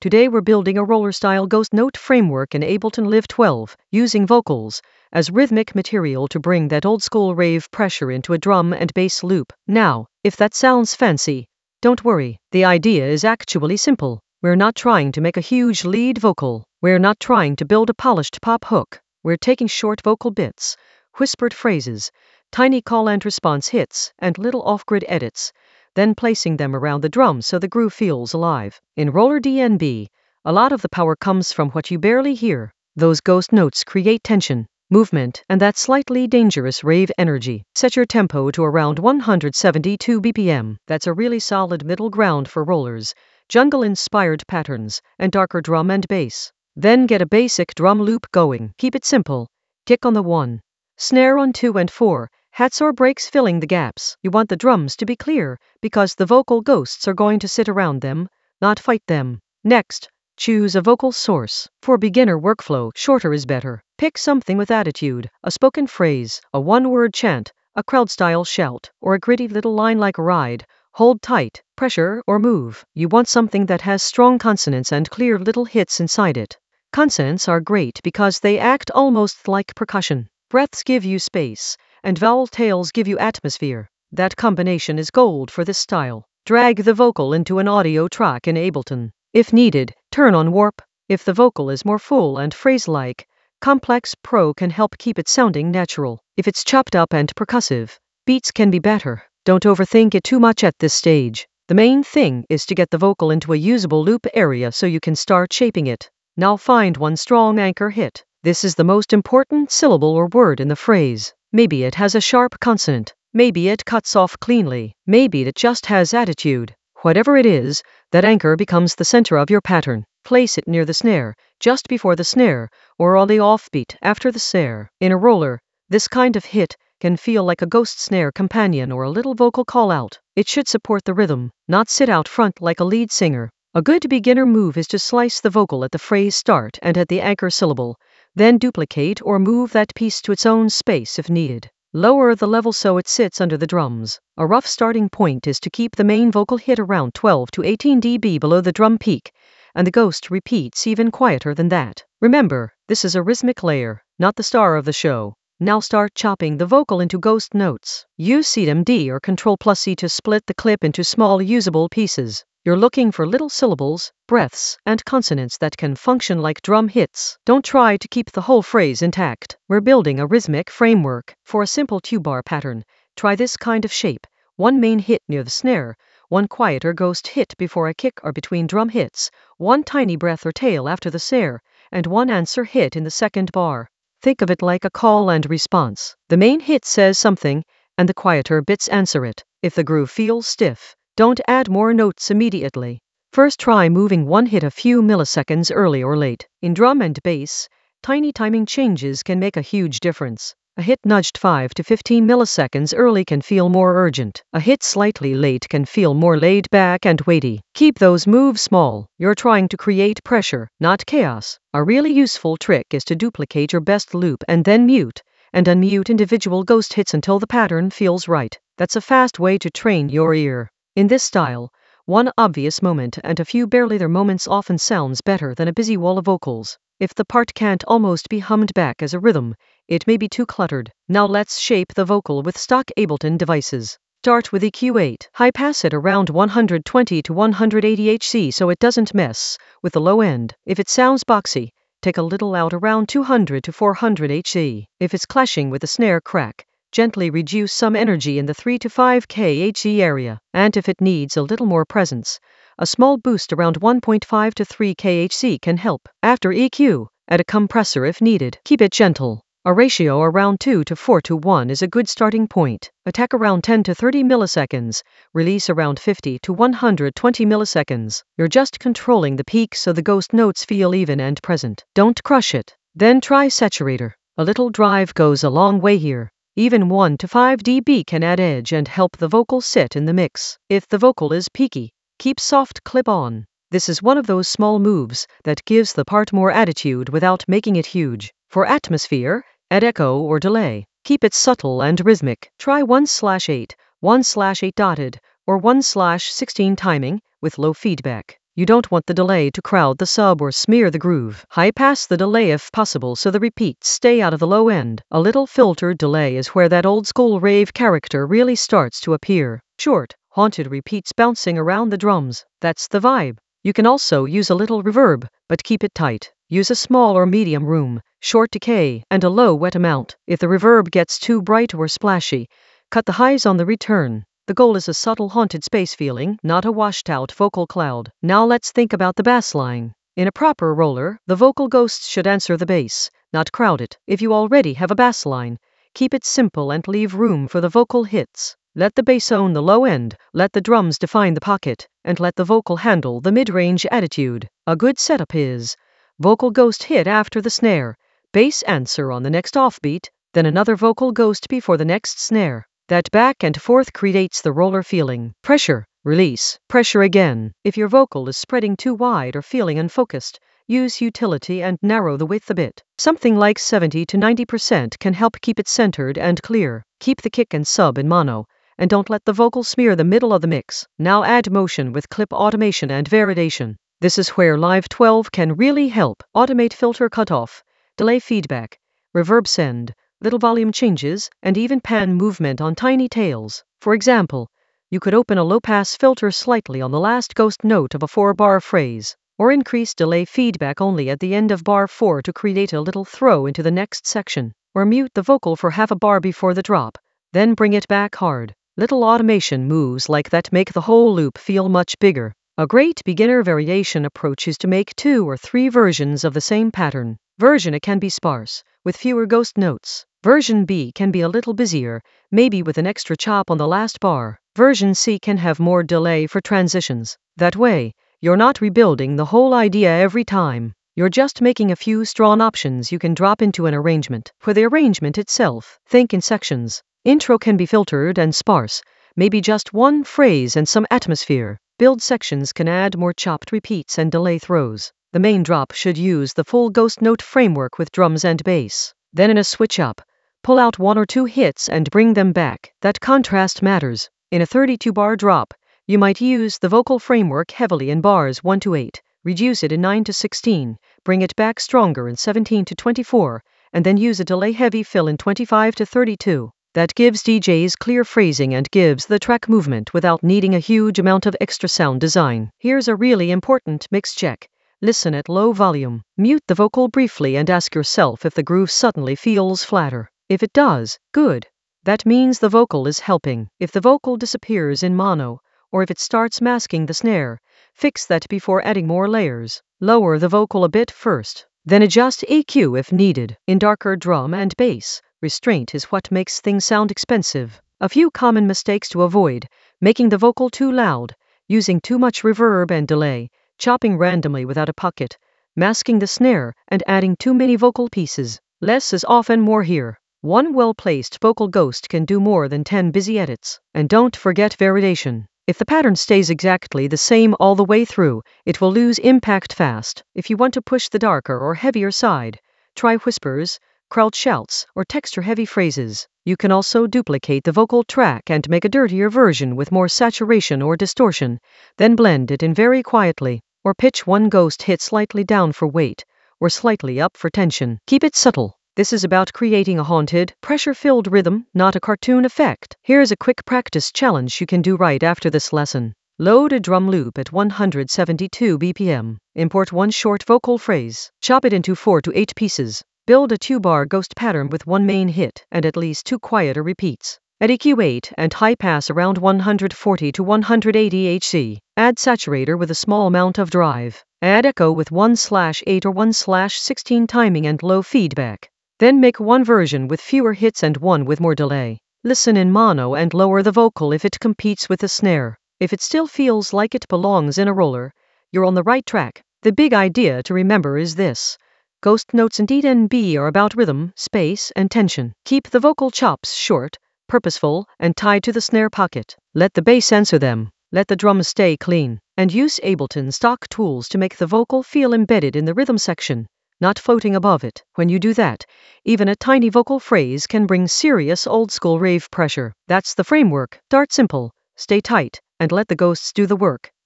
Today we're building a roller-style ghost note framework in Ableton Live 12, using vocals as rhythmic material to bring that old-school rave pressure into a drum and bass loop. Now, if that sounds fancy, don't worry, the idea is actually simple. We're not trying to make a huge lead vocal. We're not trying to build a polished pop hook. We're taking short vocal bits, whispered phrases, tiny call and response hits, and little off-grid edits, then placing them around the drums so the groove feels alive. In Roller DNB, a lot of the power comes from what you barely hear. Those ghost notes create tension, movement, and that slightly dangerous rave energy. Set your tempo to around 172 BPM. That's a really solid middle ground for rollers, jungle-inspired patterns, and darker drum and bass. Then get a basic drum loop going. Keep it simple. Kick on the 1, snare on 2 and 4, hats or breaks filling the gaps. You want the drums to be clear, because the vocal ghosts are going to sit around them, not fight them. Next, choose a vocal source. For beginner workflow, shorter is better. Pick something with attitude, a spoken phrase, a one-word chant, a crowd-style shout, or a gritty little line like ride, hold tight, pressure, or move. You want something that has strong consonants and clear little hits inside it. Consonants are great because they act almost like percussion. Breaths give you space, and vowel tails give you atmosphere. That combination is gold for this style. Drag the vocal into an audio track in Ableton. If needed, turn on Warp. If the vocal is more full and phrase-like, Complex Pro can help keep it sounding natural. If it's chopped up and percussive, beats can be better. Don't overthink it too much at this stage. The main thing is to get the vocal into a usable loop area so you can start shaping it. Now find one strong anchor hit. This is the most important syllable or word in the phrase. Maybe it has a sharp consonant. Maybe it cuts off cleanly. Maybe it just has attitude. Whatever it is, that anchor becomes the center of your pattern. Place it near the snare, just before the snare, or on the offbeat after the snare. In a roller, this kind of hit can feel like a ghost snare companion or a little vocal call-out. It should support the rhythm, not sit out front like a lead singer. A good beginner move is to slice the vocal at the phrase start and at the anchor syllable, then duplicate or move that piece to its own space if needed. Lower the level so it sits under the drums. A rough starting point is to keep the main vocal hit around 12 to 18 dB below the drum peak, and the ghost repeats even quieter than that. Remember, this is a rhythmic layer, not the star of the show. Now start chopping the vocal into ghost notes. Use CMD or Ctrl+C to split the clip into small usable pieces. You're looking for little syllables, breaths, and consonants that can function like drum hits. Don't try to keep the whole phrase intact. We're building a rhythmic framework. For a simple two-bar pattern, try this kind of shape. One main hit near the snare, one quieter ghost hit before a kick or between drum hits, one tiny breath or tail after the snare, and one answer hit in the second bar. Think of it like a call and response. The main hit says something, and the quieter bits answer it. If the groove feels stiff, don't add more notes immediately. First try moving one hit a few milliseconds early or late. In drum and bass, tiny timing changes can make a huge difference. A hit nudged 5 to 15 milliseconds early can feel more urgent. A hit slightly late can feel more laid back and weighty. Keep those moves small. You're trying to create pressure, not chaos. A really useful trick is to duplicate your best loop and then mute and unmute individual ghost hits until the pattern feels right. That's a fast way to train your ear. In this style, one obvious moment and a few barely there moments often sounds better than a busy wall of vocals. If the part can't almost be hummed back as a rhythm, it may be too cluttered. Now let's shape the vocal with stock Ableton devices. Start with EQ8. High pass it around 120 to 180 Hz so it doesn't mess with the low end. If it sounds boxy, take a little out around 200 to 400 Hz. If it's clashing with the snare crack, gently reduce some energy in the 3 to 5 kHz area. And if it needs a little more presence, a small boost around 1.5 to 3 kHz can help. After EQ, add a compressor if needed. Keep it gentle. A ratio around 2 to 4 to 1 is a good starting point. Attack around 10 to 30 milliseconds, release around 50 to 120 milliseconds. You're just controlling the peak so the ghost notes feel even and present. Don't crush it. Then try saturator. A little drive goes a long way here. Even 1 to 5 dB can add edge and help the vocal sit in the mix. If the vocal is peaky, keep soft clip on. This is one of those small moves that gives the part more attitude without making it huge. For atmosphere, add echo or delay. Keep it subtle and rhythmic. Try 1/8, 1/8 dotted, or 1/16 timing with low feedback. You don't want the delay to crowd the sub or smear the groove. High pass the delay if possible so the repeats stay out of the low end. A little filtered delay is where that old school rave character really starts to appear. Short, haunted repeats bouncing around the drums. That's the vibe. You can also use a little reverb, but keep it tight. Use a small or medium room, short decay, and a low wet amount. If the reverb gets too bright or splashy, cut the highs on the return. The goal is a subtle haunted space feeling, not a washed-out vocal cloud. Now let's think about the bass line. In a proper roller, the vocal ghosts should answer the bass, not crowd it. If you already have a bass line, keep it simple and leave room for the vocal hits. Let the bass own the low end, let the drums define the pocket, and let the vocal handle the mid-range attitude. A good setup is vocal ghost hit after the snare, bass answer on the next offbeat, then another vocal ghost before the next snare. That back and forth creates the roller feeling. Pressure, release, pressure again. If your vocal is spreading too wide or feeling unfocused, use utility and narrow the width a bit. Something like 70 to 90% can help keep it centered and clear. Keep the kick and sub in mono, and don't let the vocal smear the middle of the mix. Now add motion with clip automation and validation. This is where Live 12 can really help. Automate filter cutoff, delay feedback, reverb send, little volume changes, and even pan movement on tiny tails. For example, you could open a low-pass filter slightly on the last ghost note of a 4-bar phrase, or increase delay feedback only at the end of bar 4 to create a little throw into the next section, or mute the vocal for half a bar before the drop, then bring it back hard. Little automation moves like that make the whole loop feel much bigger. A great beginner variation approach is to make 2 or 3 versions of the same pattern. Version A can be sparse, with fewer ghost notes. Version B can be a little busier, maybe with an extra chop on the last bar. Version C can have more delay for transitions. That way, you're not rebuilding the whole idea every time. You're just making a few strong options you can drop into an arrangement. For the arrangement itself, think in sections. Intro can be filtered and sparse, maybe just one phrase and some atmosphere. Build sections can add more chopped repeats and delay throws. The main drop should use the full ghost note framework with drums and bass. Then in a switch up, pull out 1 or 2 hits and bring them back. That contrast matters. In a 32-bar drop, you might use the vocal framework heavily in bars 1 to 8, reduce it in 9 to 16, bring it back stronger in 17 to 24, and then use a delay-heavy fill in 25 to 32. That gives DJs clear phrasing and gives the track movement without needing a huge amount of extra sound design. Here's a really important mix check. Listen at low volume. Mute the vocal briefly and ask yourself if the groove suddenly feels flatter. If it does, good. That means the vocal is helping. If the vocal disappears in mono, or if it starts masking the snare, fix that before adding more layers. Lower the vocal a bit first, then adjust EQ if needed. In darker drum and bass, restraint is what makes things sound expensive. A few common mistakes to avoid: making the vocal too loud, using too much reverb and delay, chopping randomly without a pocket, masking the snare, and adding too many vocal pieces. Less is often more here. One well-placed vocal ghost can do more than 10 busy edits. And don't forget validation. If the pattern stays exactly the same all the way through, it will lose impact fast. If you want to push the darker or heavier side, try whispers, crowd shouts, or texture-heavy phrases. You can also duplicate the vocal track and make a dirtier version with more saturation or distortion, then blend it in very quietly, or pitch one ghost hit slightly down for weight, or slightly up for tension. Keep it subtle. This is about creating a haunted, pressure-filled rhythm, not a cartoon effect. Here's a quick practice challenge you can do right after this lesson. Load a drum loop at 172 BPM. Import one short vocal phrase. Chop it into 4 to 8 pieces. Build a 2-bar ghost pattern with one main hit and at least 2 quieter repeats. Add EQ8 and high pass around 140 to 180 Hz. Add saturator with a small amount of drive. Add echo with 1/8 or 1/16 timing and low feedback. Then make one version with fewer hits and one with more delay. Listen in mono and lower the vocal if it competes with the snare. If it still feels like it belongs in a roller, you're on the right track. The big idea to remember is this: ghost notes in D&B are about rhythm, space, and tension. Keep the vocal chops short, purposeful, and tied to the snare pocket. Let the bass answer them. Let the drums stay clean. And use Ableton stock tools to make the vocal feel embedded in the rhythm section, not floating above it. When you do that, even a tiny vocal phrase can bring serious old-school rave pressure. That's the framework. Start simple, stay tight, and let the ghosts do the work.